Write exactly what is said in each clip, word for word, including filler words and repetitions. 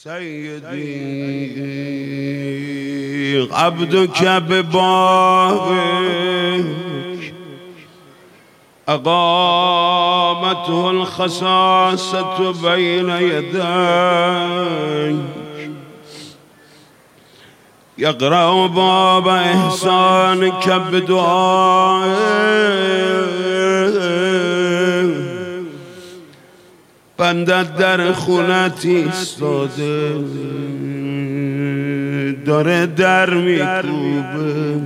سيدي عبدك ببابك أقامته الخصاصة بين يديك يقرأ باب إحسانك بدعائك بندت در خونت ایستاده داره در میکوبه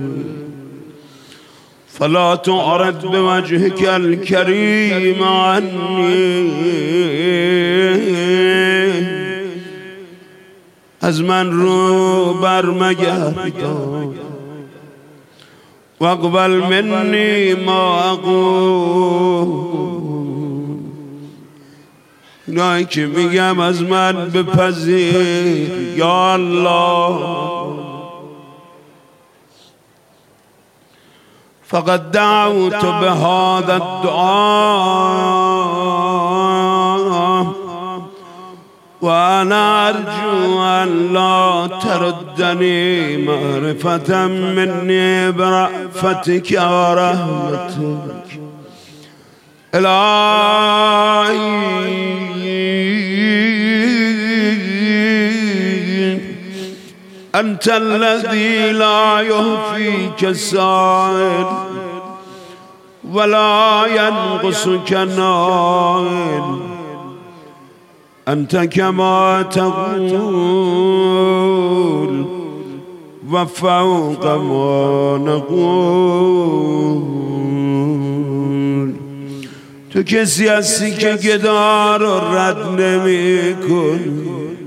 فلا تعرض بوجهك الكريم عني از من رو برمگردان واقبل منی ما اقول اینایی که میگم از من بپذیر یا الله فقد دعوت بهذا الدعاء وانا ارجو ان لا تردني معرفة مني برأفتك ورحمتك الهی أنت الذي لا يهفيك السائل ولا ينقصك النائل أنت كما تقول وفوق ما نقول تو کسی هستی که گدا رو رد نمی کن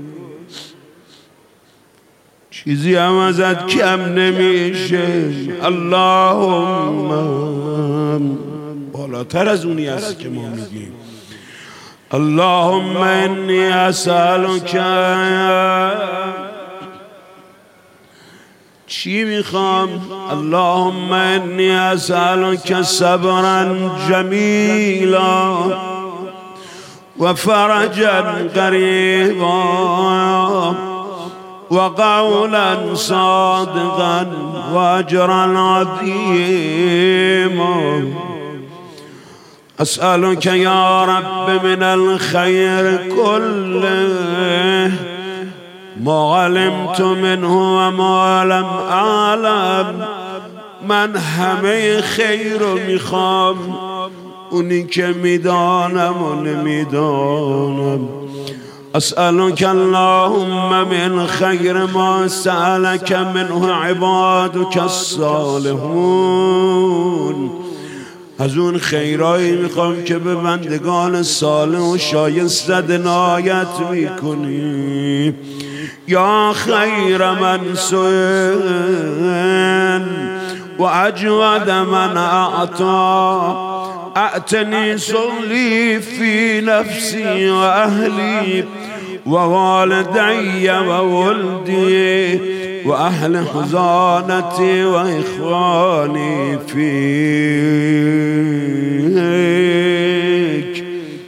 چیزی هم ازت کم نمیشه اللهم بالاتر از اونی هست که ما میگیم اللهم انی اسألک چی میخوام اللهم انی اسألک صبرا جمیلا و فرجا قریبا وقولا صادقا واجرا عظيما أسألك يا رب من الخير كله ما علمت منه وما لم أعلم من همه خیر رو میخوام اونی که میدانم و نمیدانم أسألك اللهم من خير ما سألك منه عبادك الصالحون از اون خیرایی میخوام که به بندگان صالح و شایسته عنایت میکنی یا خیر من سئل و اجود من اعطا اعتني صلي في نفسي وأهلي ووالدي وولدي وأهل خزانتي وإخواني فيك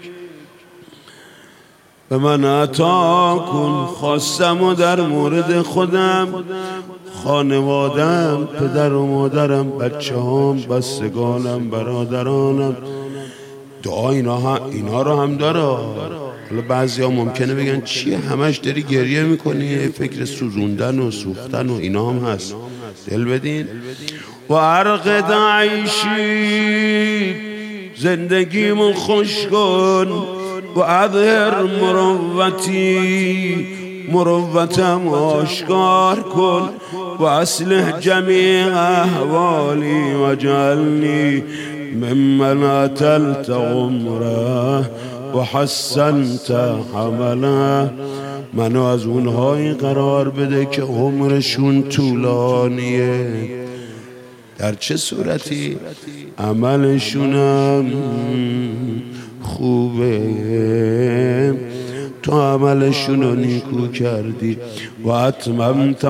به من عطا کن. خواستم در مورد خودم، خانوادم، پدر و مادرم، بچه هم، بستگانم، برادرانم، دعا اینا, ها اینا رو هم داره. حالا بعضی ها ممکنه بگن چیه همش داری گریه میکنی، فکر سوزوندن و سوختن و اینا هم هست. دل بدین. و ارقد عیشی، زندگیمو خوش کن. و اظهر مروتی، مروتم آشکار کن. و اصلح جمیع احوالی و جعلنی ممن اتلت عمره و حسنت حمله. منو از اونهایی قرار بده که عمرشون طولانیه. در چه صورتی؟ عملشونم خوبه، تو عملشون رو نیکو کردی. و اتممت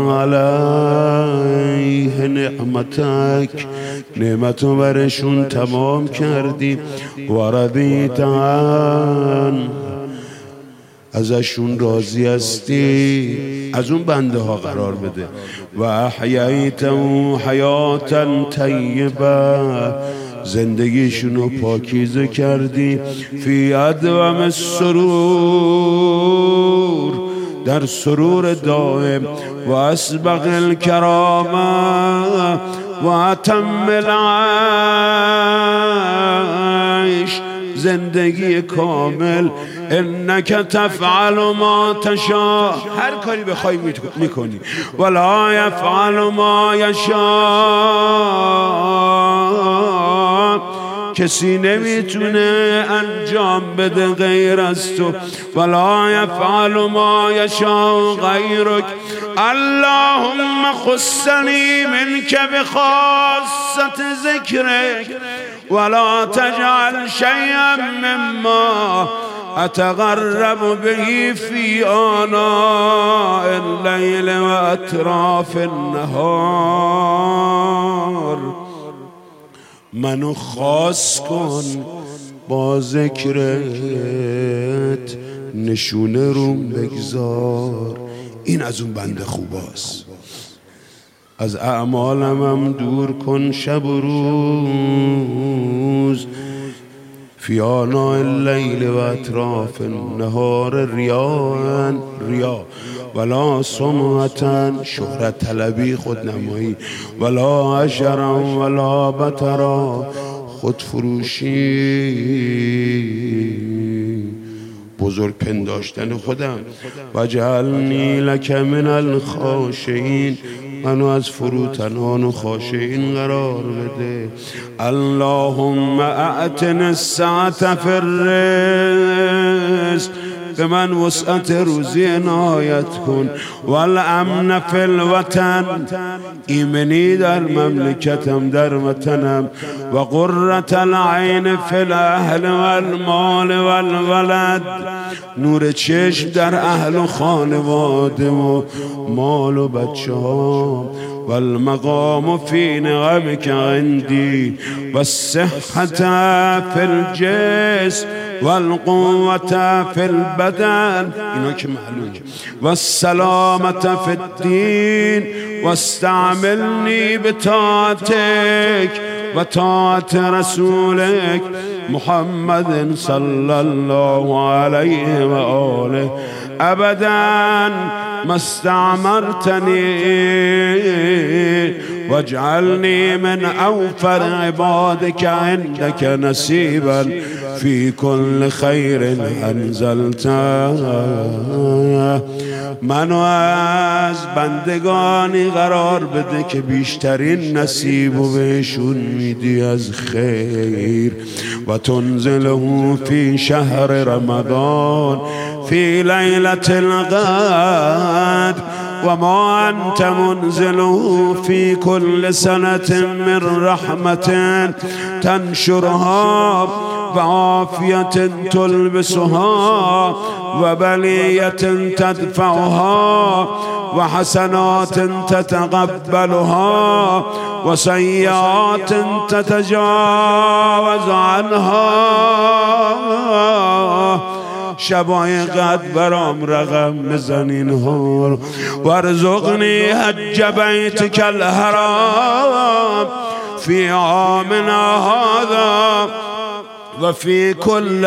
علیه نعمتک، نعمتو برشون تمام کردی. و رضیت عن ازشون راضی هستی از اون بنده ها قرار بده. و احییت و حیاتا طیبه، زندگیشونو پاکیزه کردی. فی ادوم السرور، در سرور دائم. و اسبغ الکرامه و اتم العیش، زندگی کامل. انک تفعل ما تشاء، هر کاری بخوای میکنی. ولا یفعل ما یشاء، کسی نمیتونه انجام بده غیر از تو. ولا یفعل ما یشاء غیرک. اللهم خصنی منک بخاصة ذکرک ولا تجعل شیئا مما اتقرب به فی آناء اللیل و اطراف النهار. منو خاص کن با ذکرت، نشونه روم بگذار. این از اون بنده خوباست. از اعمالم هم دور کن شب و روز. فی آناء اللیل و اطراف النهار ریاء، ریا ولا سمعة، شهرت طلبی، خودنمایی. ولا عشرا ولا بطرا، خودفروشی، بزرگ پنداشتن خودم. و جعلنی لک من الخاشعین، منو از فروتنان و خاشعین قرار بده. اللهم اعطنی السعة فی الرزق، به من وسعت روزی عنایت کن. والامن فی الوطن، ایمنی در مملکتم، در وطنم. و قرة العین فی الاهل والمال والولد، نور چشم در اهل و خانواده و مال و بچه ها. والمقام فی نعمک عندی و الصحة فی الجسم والقوة فی البدن، اینا که معلوم. والسلامة فی الدین واستعملنی بطاعتک و طاعت رسولک محمد صلی الله علیه و آله. ابدا ما استعمرتنی واجعلنی من اوفر عبادك عندك نصیبا فی کل خیر انزلته. منو از بندگانی قرار بده که بیشترین نصیب و بهشون میدی از خیر. و تنزله فی شهر رمضان فی لیلة القدر و ما انت منزله فی کل سنة من رحمة تنشرها و عافیت تلبسها و بلیت تدفعها و حسنات تتقبلها و سیئات تتجاوز عنها. شبای قدر برام رقم بزنین ها. وارزقنی حج بیتک الحرام فی عامنا هذا و فی کل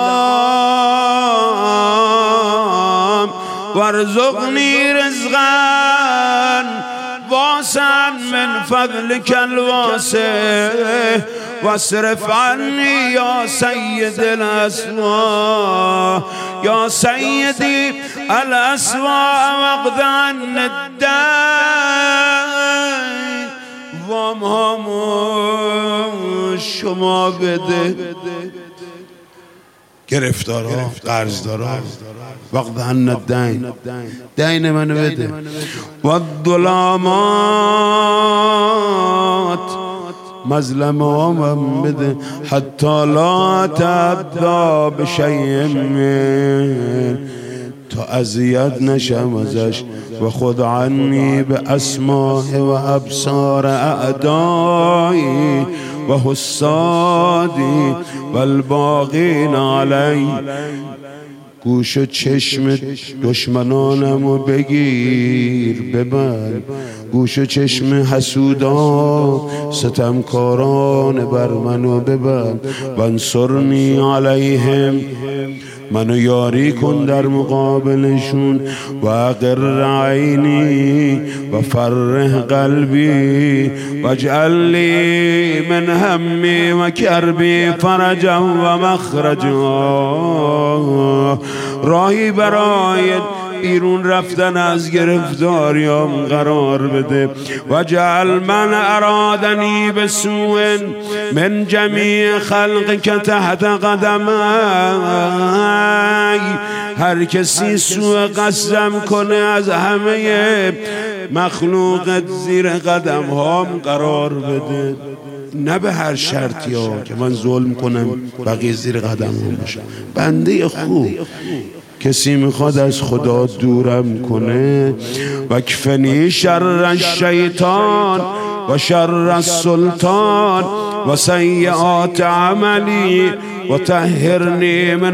عام. وارزقنی رزقا واسعا من فضلك الواسع واصرف عني یا سید الاسوا یا سیدی الاسوا واقض عن الدین. وام همو شما بده، گرفتارا قرضدارا، وقت عن الدین، دین منو بده. و الظلامات، مظلمه هم بده. حتی لا تعدا بشیء من، تا اذیت نشم ازش. و خود عنی به اسماء و ابصار اعدایی و حسادی و الباغین علی. گوش و چشم دشمنانمو بگیر ببند، گوش و چشم حسودان ستمکاران بر منو ببند. وانصرنی علیهم، منو یاری کن در مقابلشون. و اقر عینی و فرح قلبی واجعل لی من همی و کربی فرجا و مخرجا. راهی برای بیرون رفتن از گرفتاریام قرار بده. و جعل من ارادنی بسوء من جمیع خلق که تحت قدمی، هر کسی سوء قصدم کنه از همه مخلوقت زیر قدم هام قرار بده. نه به هر شرطی ها که من ظلم کنم بقیه زیر قدم هم باشم. بنده خوب کسی میخواد از خدا دورم کنه، و کفنی شر الشیطان و شر السلطان و سیئات عملی و طهرنی من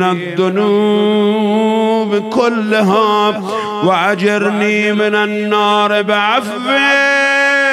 الذنوب كلها و اجرنی من النار بعفوک.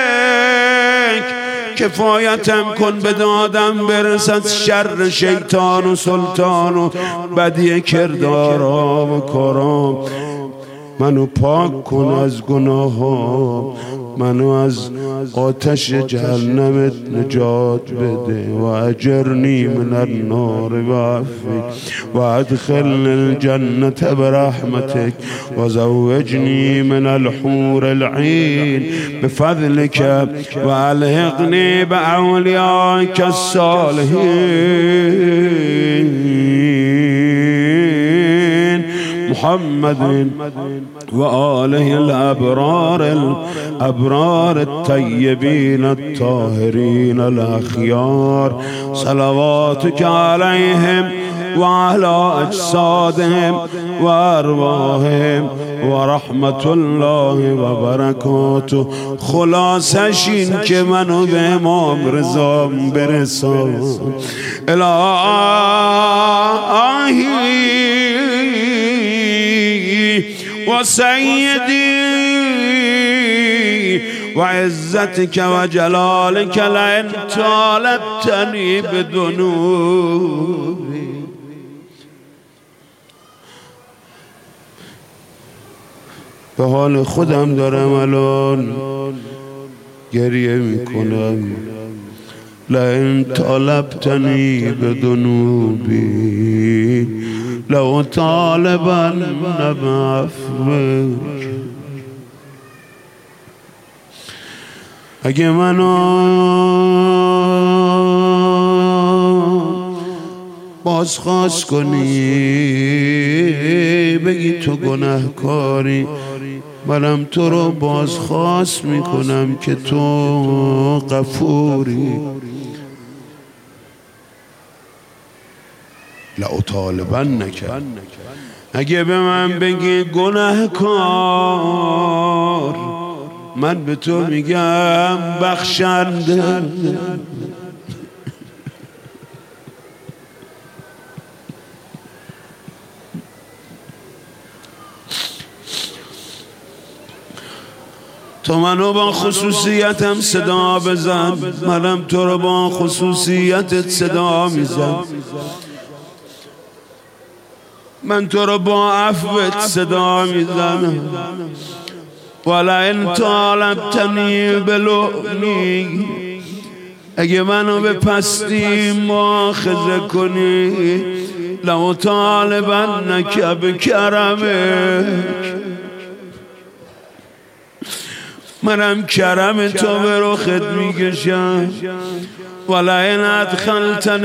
کفایتم کن به دادم برسد شر شیطان و سلطان و بدی کردارا و کارام. منو پاک کن از گناه ها، منو از آتش جهنمت نجات بده. و اجرنی من النار بعفوک و ادخلنی الجنة برحمتک و زوجنی من الحور العین بفضلک و الحقنی باولیائک الصالحین محمد و آله الابرار الابرار الطیبین الطاهرین الاخیار. صلواتک علیهم و علی اجسادهم و ارواحهم و رحمت الله و برکاته. خلاصش این که منو به امام رضا برسان. الهی و سیدی و عزتك و جلالك لئن طالبتنی بذنوبی. به حال خودم دارم الان گریه میکنم. لئن طالبتنی بذنوبی لو طالبن بعفوک. اگه منو بازخواست کنی بگی تو گناهکاری، منم تو رو بازخواست میکنم که تو غفوری. لأطالبنک، اگه به من بگی گناهکار من به تو میگم بخشنده. تو منو با خصوصیتم صدا بزن، منم تو رو با خصوصیتت صدا میزن. من تو رو با عفوت صدا میزنم. ولئن طالبتنی بلؤمی، اگه منو به پستی مؤاخذه کنی لأطالبنک بکرمک، منم کرم تو به رخت میکشم. ولئن ادخلتنی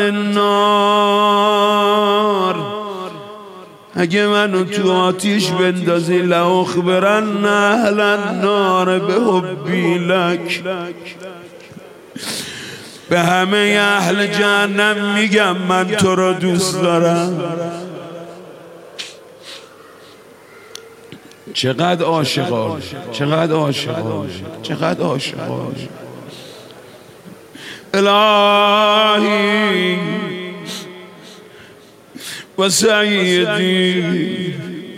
النار، اگه منو تو آتیش بندازی لأخبرن اهل النار بحبی لک، به همه اهل جهنم میگم من تو رو دوست دارم. چقدر عاشقانه، چقدر عاشقانه، چقدر عاشقانه. الهی وسيدي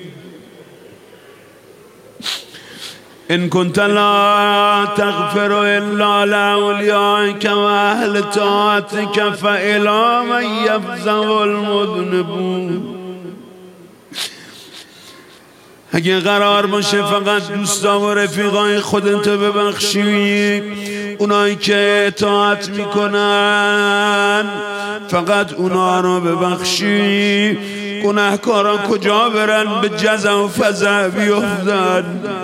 إن كنت لا تغفر إلا لأوليائك وأهل طاعتك فإلى من يفزع المذنبون. اگه قرار باشه فقط دوستا و رفیقای خودت ببخشی، اونایی که اطاعت میکنن فقط اونا رو ببخشی، گناهکارا کجا برن به جزع و فزع بیفتن.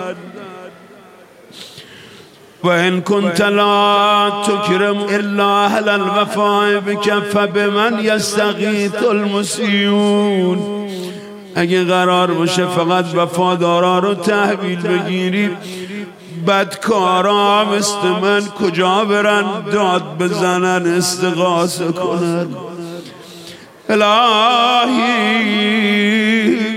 و ان كنت لا تكرم الا اهل الوفاء بك فبمن يستغيث المسيئون. اگه قرار باشه فقط وفادارا رو تحویل بگیری، بدکارا مثل من کجا برن داد بزنن استغاثه کنن. الهی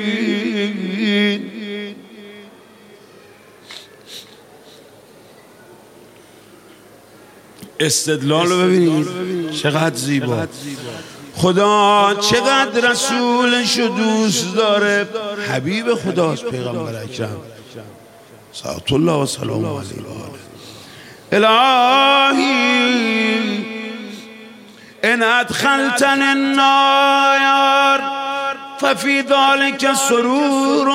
استدلال رو ببینید چقدر زیبا. خدا چقدر رسولش رو دوست داره. حبیب خداست پیغمبر اکرم صلوات الله و سلام علیه. الهی ان ادخلتنی النار ففی ذلک سرور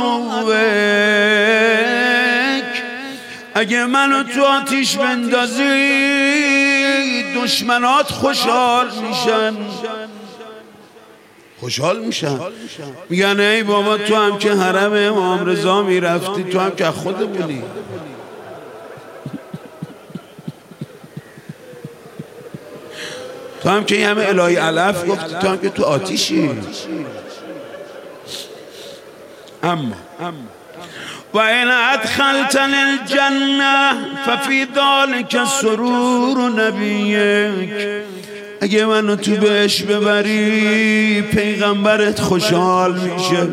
عدوک. اگه منو تو آتیش بندازی دشمنات خوشحال میشن. خوشحال میشن میگن ای بابا تو هم که حرم امام رضا میرفتی، تو هم که خودمونی. تو هم که یه همه الهی علف گفتی، تو هم که تو آتیشی. اما و این ادخلتن الجنه ففی ذلک سرور نبیک. اگه منو تو بهش ببری پیغمبرت خوشحال میشه.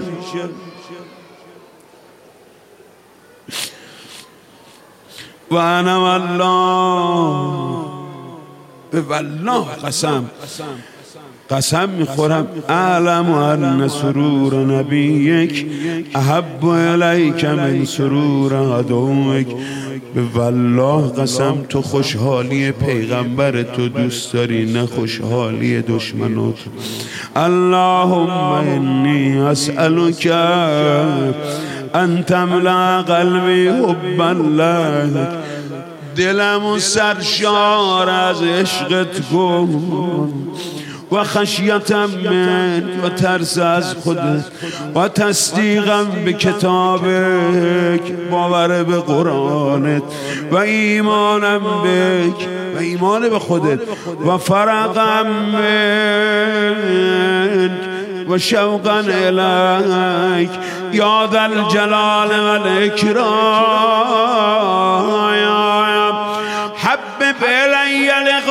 و انا والله، به والله قسم قسم میخورم، اعلم ان سرور نبیک احب الیک من سرور عدوک. به والله قسم تو خوشحالی پیغمبر تو دوست داری نه خوشحالی دشمنات. اللهم انی اسألک ان تملأ قلبی حبا لک. دلمو سرشار از عشقت کن و خشیتم من و ترس از خودت و تصدیقم به کتابک، باور به قرآنت و ایمانم بک و ایمان به خودت و فرقم من و شوقا الیک یا ذا الجلال و الاکرام. حبب الی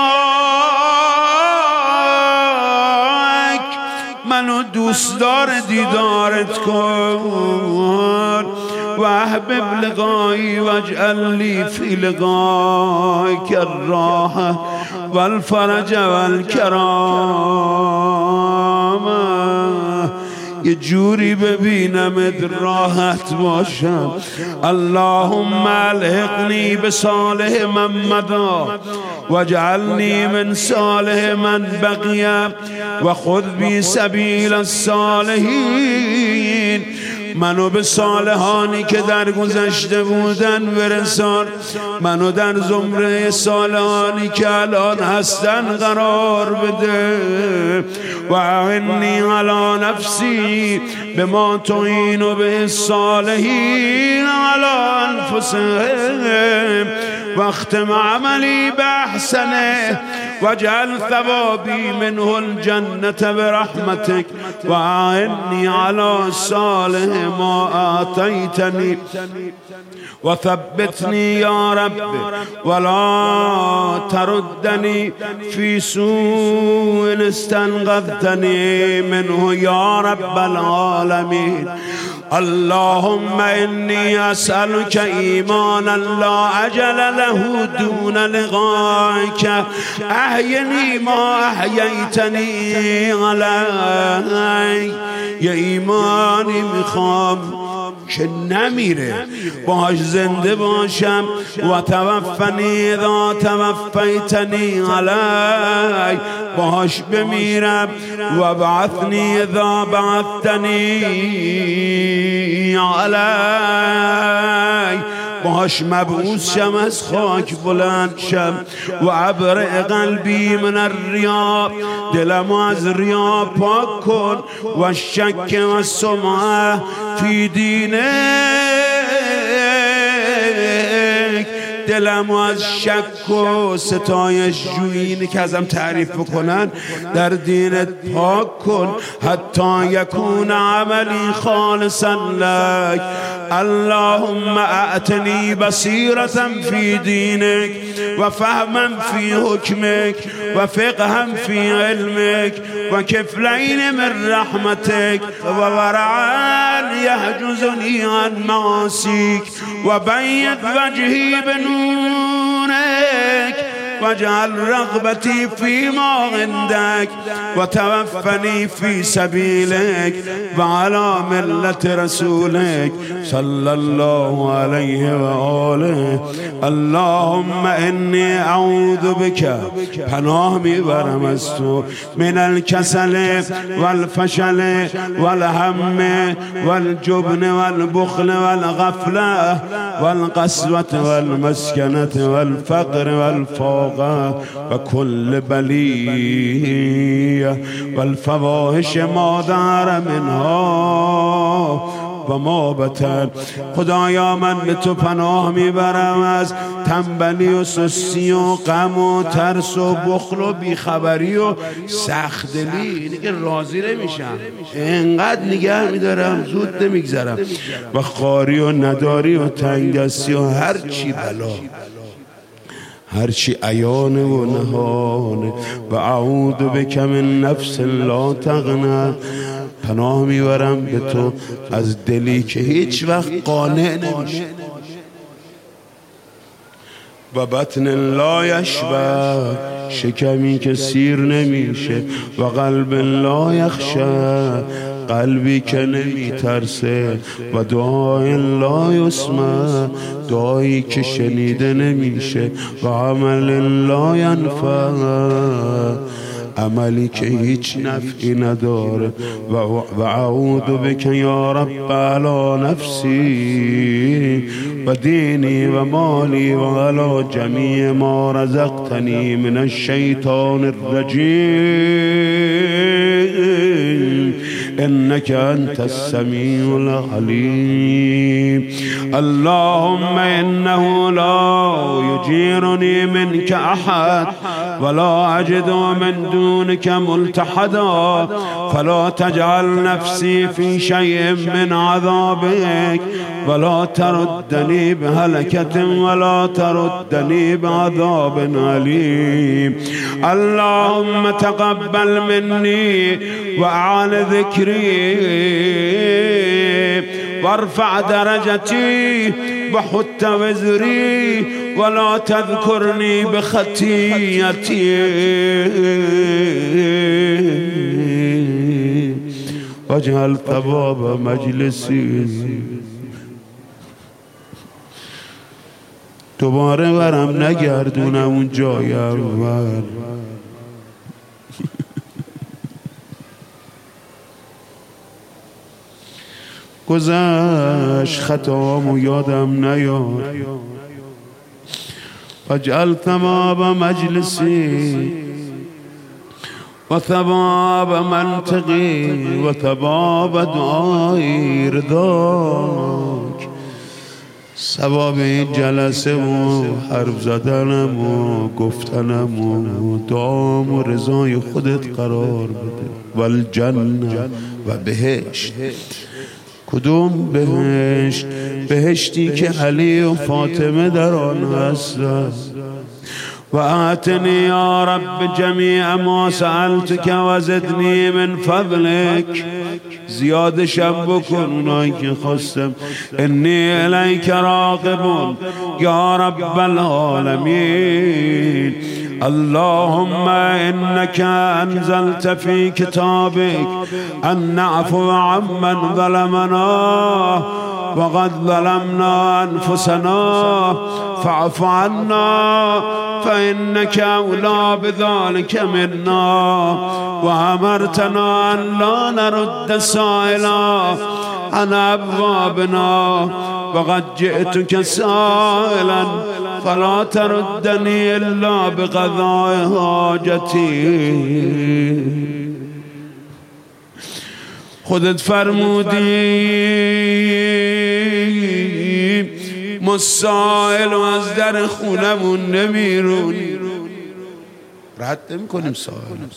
لقاءک، منو دوست دار دیدارت کن. و احبب لقایی واجعل لی فی لقائک الراحة والفرج والکرامة. یه جوری ببینم راحت باشم. اللهم الحقنی بصالح من مضی واجعلنی من صالح من بقی و خذ بی سبیل الصالحین. منو به صالحانی که در گذشته بودن برسان، منو در زمره صالحانی که الان هستن قرار بده. و اعنی علی نفسی بما تعین به الصالحین علی انفسهم واختم عملی باحسنه واجعل ثوابی منه الجنة برحمتك و اعنی علی صالح ما آتیتنی و ثبتنی یا رب ولا تردنی فی سوء استنقذتنی منه یا رب العالمین. اللهم إني أسألك إيمانا لا أجل له دون لقائك أحيني ما أحييتني علي. یه ایمانی میخوام که نمیره، باهاش زنده باشم. و توفنی اذا توفیتنی علی، باهاش بمیرم. و بعثنی اذا بعثتنی علی، باهاش مبعوث شم، از خاک بلند شم. و ابرئ قلبی من الریا، دلم از ریا پاک کن. و شک و سمعه فی دینک، دلم از شک و ستایش جویی که ازم تعریف بکنن در دینت پاک کن. حتی یکون عملی خالصا لک. اللهم اعطنی بصیرة فی دینک و فهما فی حکمک و فقها فی علمک و کفلین من رحمتک و ورعا یحجزنی عن معاصیک و بید وجهی بنورک واجعل رغبتي فيما عندك وتوفني في سبيلك وعلى ملة رسولك صلى الله عليه وآله. اللهم إني أعوذ بك، پناه میبرم از تو، من الكسل والفشل والهم والجبن والبخل والغفلة والقسوة والمسكنة والفقر والفوق وكل بلية والفواحش ما ظهر منها و ما بطن. خدایا من به تو پناه میبرم از تنبلی و سستی و غم و ترس و بخل و بیخبری و سختدلی. اینی که راضی نمیشم، اینقدر نگه میدارم زود نمیگذرم. و خاری و نداری و تنگستی و هر چی بلا، هرچی عیانه و نهانه. و اعوذ بک من نفس لا تغنی، پناه میبرم به تو از دلی که هیچ وقت قانع نمیشه. و بطن لا یشبع، شکمی که سیر نمیشه. و قلب لا یخشع، قلبی که نمی ترسه. و دعای لا یسمع، دعایی که شنیده نمیشه. و عمل لا ینفع، عملی که هیچ نفعی نداره. و اعوذ بک یا رب علی نفسی و دینی و مالی و علی جمیع ما رزقتنی من الشیطان الرجیم انك انت السمیع العلیم. اللهم انه لا یجیرنی منك احد ولا اجد من دونك ملتحدا فلا تجعل نفسي في شيء من عذابك ولا تردني بهلكة ولا تردني بعذاب أليم. اللهم تقبل مني وأعن ذكري وارفع درجتي وحط وزري ولا تذكرني بخطيئتي واجعل ثواب مجلسي. دوباره برم نگردونم اون جای اول. گذشت خطامو یادم نیاد. واجعل ثواب مجلسی و ثواب منطقی و ثواب دعای رضاک. ثواب این جلسه و حرف زدنم و گفتنم و دعام و رضای خودت قرار بده. والجنه و بهشت. کدوم بهشت؟ بهشتی که علی و فاطمه در آن هستند. وآتني يا رب جميع ما سألتك وزدني من فضلك. زیادشم بکن اونایی که خواستم. انی الیک راغب یا رب العالمین. اللهم انك انزلت في كتابك ان نعفو عمن ظلمنا وقد ظلمنا انفسنا فاعف عنا فانك اولى بذلك منا. وامرتنا ان لا نرد سائلا عن ابوابنا وقد جئتك سائلا فلا تردني الا بقضاء حاجتي. خودت فرمودی ما سائل و از در خونمون نمیرونی، رد نمی کنیم سائل.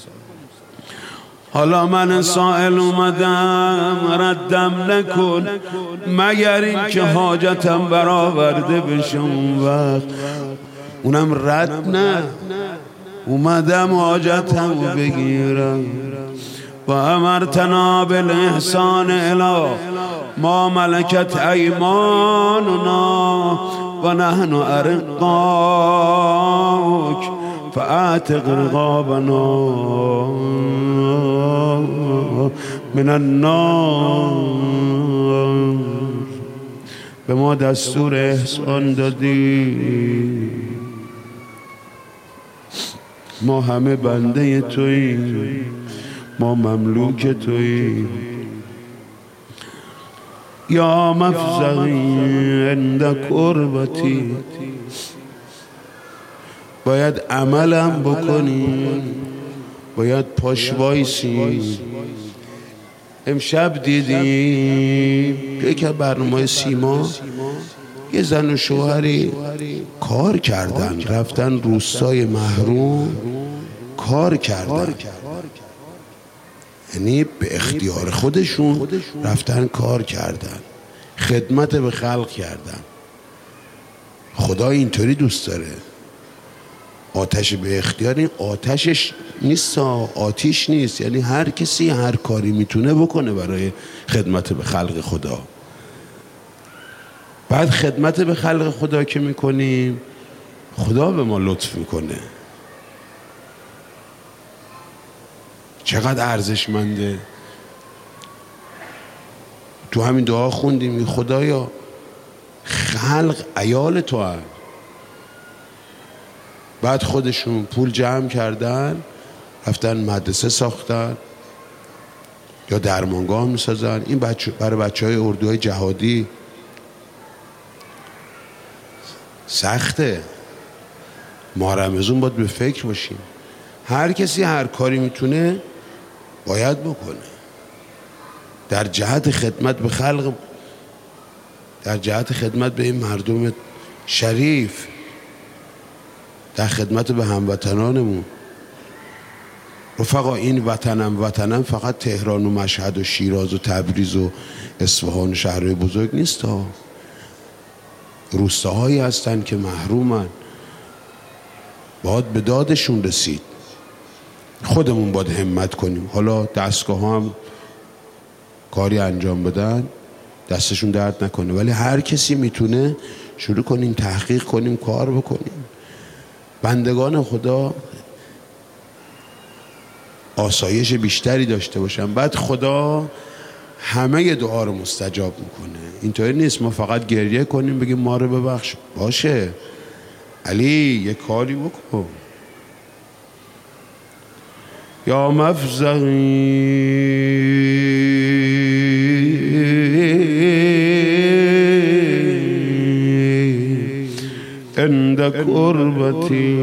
حالا من سائل اومدم ردم نکن مگر این که حاجتم برآورده بشه. اون وقت اونم رد نه، اومدم حاجتم رو بگیرم. و امرتنا بالاحسان الی ما ملکت ایماننا و نحن ارقاک فاعتق رقابنا من النار. به ما دستور احسان دادی، ما همه بنده توییم، ما مملوک توییم. یا مفزعی عند کربتی، باید عملم بکنی، باید پاش وایسی. امشب دیدیم یک برنامه سیما یه زن و شوهری کار کردن، رفتن روستای محروم کار کردن، یعنی به اختیار خودشون رفتن کار کردن، خدمت به خلق کردن. خدا اینطوری دوست داره. آتش به اختیار این آتشش نیست، آتیش نیست، یعنی هر کسی هر کاری میتونه بکنه برای خدمت به خلق خدا. بعد خدمت به خلق خدا که میکنیم خدا به ما لطف میکنه. چقدر ارزشمنده. تو همین دعا خوندیم خدایا خلق عیال تو هم. بعد خودشون پول جمع کردن رفتن مدرسه ساختن یا درمانگاه میسازن. این بچه برای بچه های اردوهای جهادی سخته. ما رمضان باید به فکر باشیم. هر کسی هر کاری میتونه باید بکنه در جهت خدمت به خلق، در جهت خدمت به این مردم شریف، در خدمت به هموطنانمون. رفقا این وطنم وطنم فقط تهران و مشهد و شیراز و تبریز و اصفهان و شهرهای بزرگ نیست ها. روستاهایی هستن که محرومن، باید به دادشون رسید. خودمون باید همت کنیم. حالا دستگاه هم کاری انجام بدن دستشون درد نکنه، ولی هر کسی میتونه شروع کنیم تحقیق کنیم کار بکنیم. بندگان خدا آسایش بیشتری داشته باشن، بعد خدا همه دعا رو مستجاب میکنه. اینطوری نیست ما فقط گریه کنیم بگیم ما رو ببخش. باشه علی یه کاری بکن. یا مفزعی عند کربتی،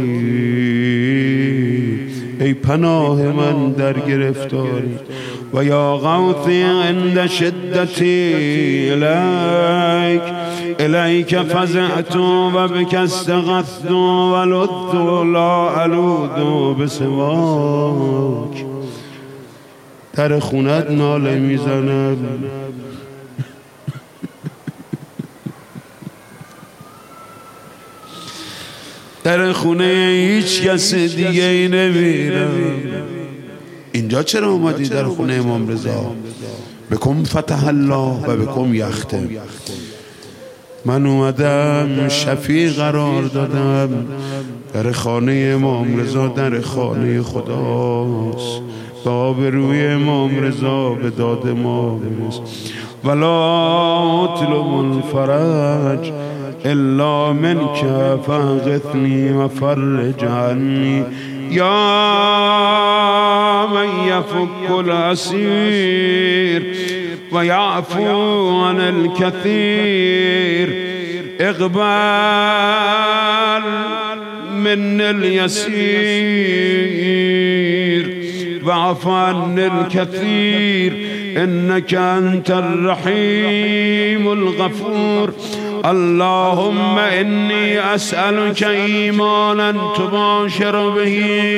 ای پناه من در گرفتاری. و یا غوثی عند شدتی الیک الیک فزعت و بک استغثت و لذت لا الود بسواک. در خونت ناله میزنم در خونه هیچ کس دیگه ای نمیرم. اینجا چرا اومدی در خونه امام رضا؟ بکم فتح الله و بکم یختم. من اومدم شفیع قرار دادم. در خانه امام رضا در خانه خداست. به آبروی امام رضا به داد ما برس. ولا اطلب الفرج الا منك فاغثني وفرج عني یا من يفك الاسير ويعفو عن الكثير اقبل من اليسير واعف عن الكثير إنك أنت الرحيم الغفور. اللهم إني أسألك إيمانا تباشر به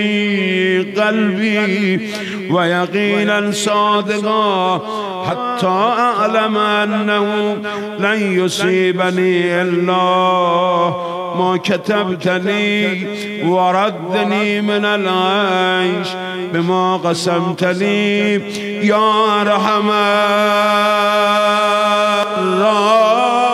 قلبي ويقينا صادقا حتى أعلم أنه لن يصيبني إلا ما كتبت لي وردني من العيش بما قسمت لي يا أرحم الراحمين.